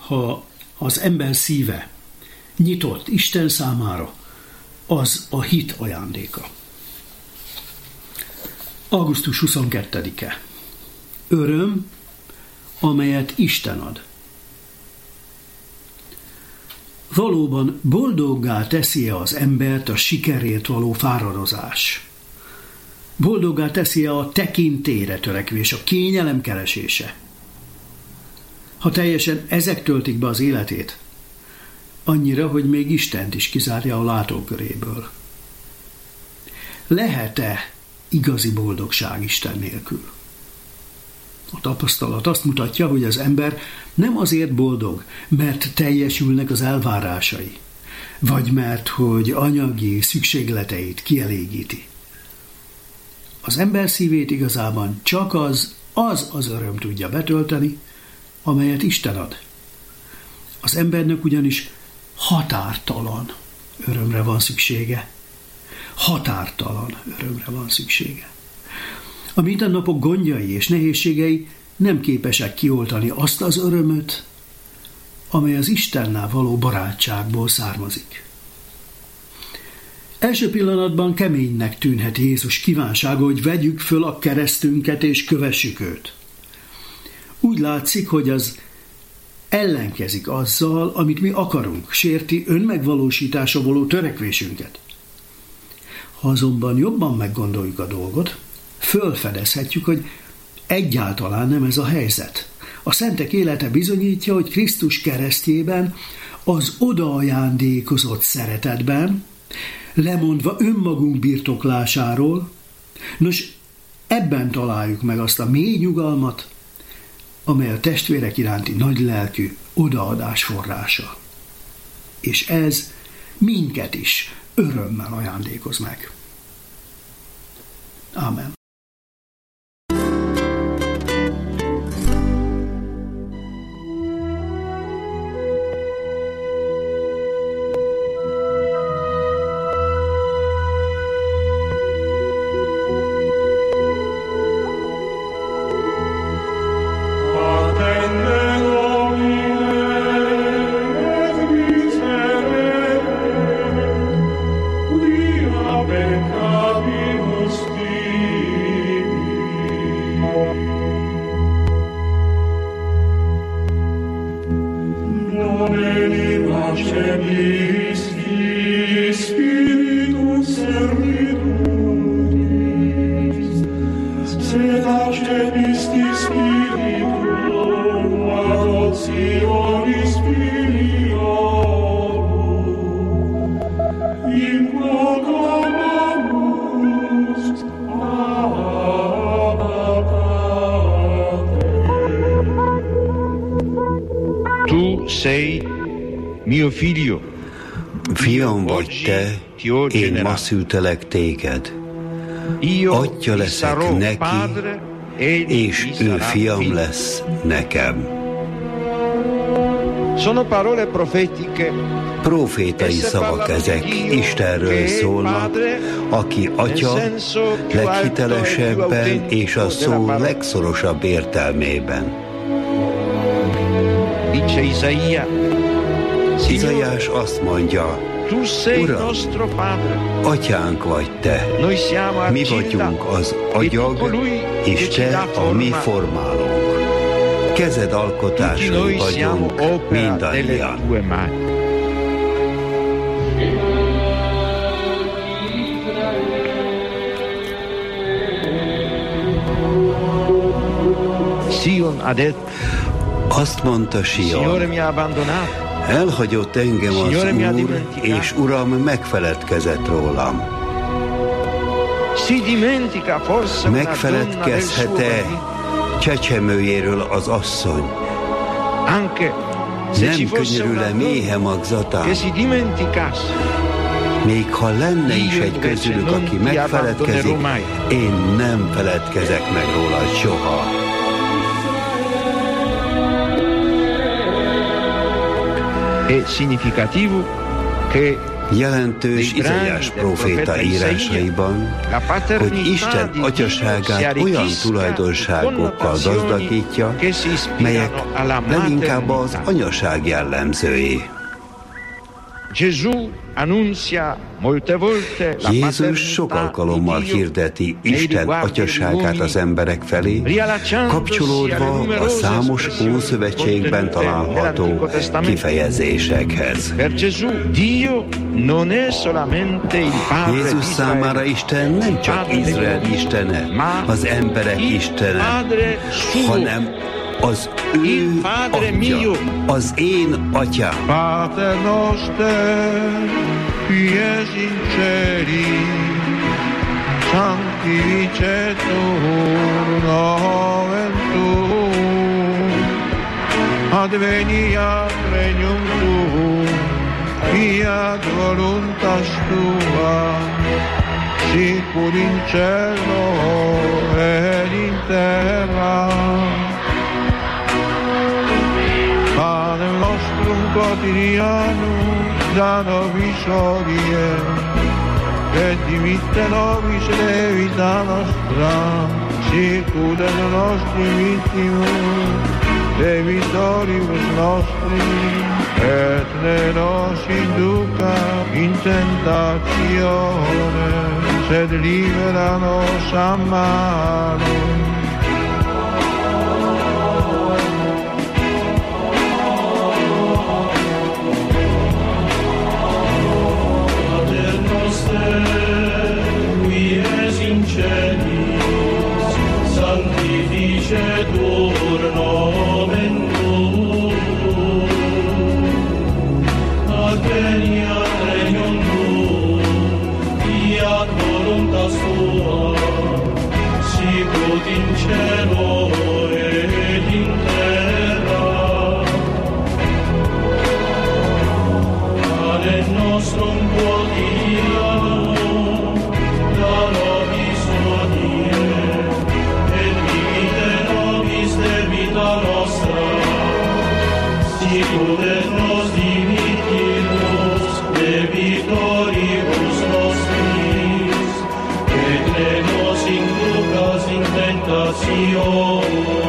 ha az ember szíve nyitott Isten számára, az a hit ajándéka. Augusztus 22-e. Öröm, amelyet Isten ad. Valóban boldoggá teszi-e az embert a sikerért való fáradozás? Boldoggá teszi-e a tekintélyre törekvés, a kényelem keresése? Ha teljesen ezek töltik be az életét, annyira, hogy még Istent is kizárja a látóköréből. Lehet-e igazi boldogság Isten nélkül? A tapasztalat azt mutatja, hogy az ember nem azért boldog, mert teljesülnek az elvárásai, vagy mert hogy anyagi szükségleteit kielégíti. Az ember szívét igazában csak az öröm tudja betölteni, amelyet Isten ad. Az embernek ugyanis határtalan örömre van szüksége. Határtalan örömre van szüksége. A mindennapok gondjai és nehézségei nem képesek kioltani azt az örömöt, amely az Istennel való barátságból származik. Első pillanatban keménynek tűnhet Jézus kívánsága, hogy vegyük föl a keresztünket és kövessük őt. Úgy látszik, hogy az ellenkezik azzal, amit mi akarunk, sérti önmegvalósításra való törekvésünket. Ha azonban jobban meggondoljuk a dolgot, fölfedezhetjük, hogy egyáltalán nem ez a helyzet. A szentek élete bizonyítja, hogy Krisztus keresztjében, az odaajándékozott szeretetben, lemondva önmagunk birtoklásáról, nos, ebben találjuk meg azt a mély nyugalmat, amely a testvérek iránti nagylelkű odaadás forrása. És ez minket is örömmel ajándékoz meg. Ámen. Fiam vagy te, én ma szültelek téged. Atya leszek neki, és ő fiam lesz nekem. Profétai szavak ezek, Istenről szólnak, aki Atya leghitelesebben és a szó legszorosabb értelmében. Izaiás azt mondja, Uram, atyánk vagy te, mi vagyunk az agyag, és te a mi formálónk. Kezed alkotásai vagyunk mindannyian. Azt mondta Sion, elhagyott engem az Úr, és Uram megfeledkezett rólam. Megfeledkezhet-e csecsemőjéről az asszony? Nem könyörül-e méhe magzatán? Még ha lenne is egy közülük, aki megfeledkezik, én nem feledkezek meg róla soha. Jelentős Izaiás próféta írásaiban, hogy Isten atyaságát olyan tulajdonságokkal gazdagítja, melyek leginkább az anyaság jellemzői. Jézus sok alkalommal hirdeti Isten atyaságát az emberek felé, kapcsolódva a számos Ószövetségben található kifejezésekhez. Jézus számára Isten nem csak Izrael istene, az emberek istene, hanem az ő atya, az én atyám. Pater noster, qui es in celi, sanctificetur nomen tuum, adveniat regnum tuum, fiat voluntas tua, sicur in cielo et in terra. Panem nostrum quotidianum da nobis hodie, et dimitte nobis debita nostra, sicur et nostri vittimus debitoribus nostri, et ne nos induca in tentatione, sed libera nos a malo. Sanctificetur nomen tuum, adveniat regnum tuum, fiat voluntas tua, sicut in cielo et in terra. Panem nostrum quotidianum da nobis hodie, debita nostra, sicur et nos dimittimus debitoribus nostris, et ne nos inducas in tentatione,